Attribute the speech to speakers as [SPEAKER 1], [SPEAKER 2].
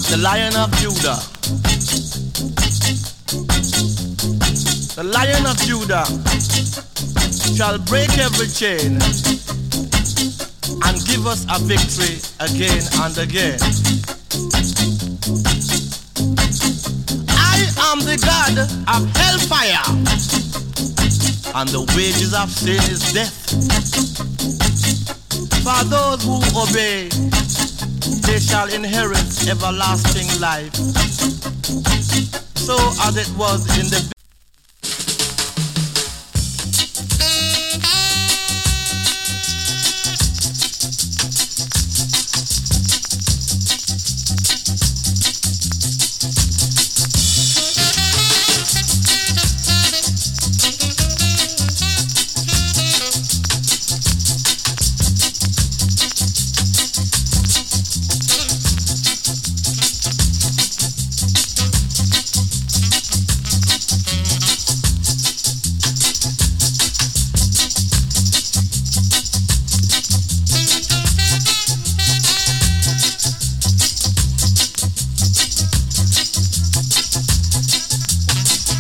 [SPEAKER 1] the Lion of Judah. The Lion of Judah shall break every chain and give us a victory again and again. I am the God of hellfire, and the wages of sin is death. For those who obey, they shall inherit everlasting life. So as it was in the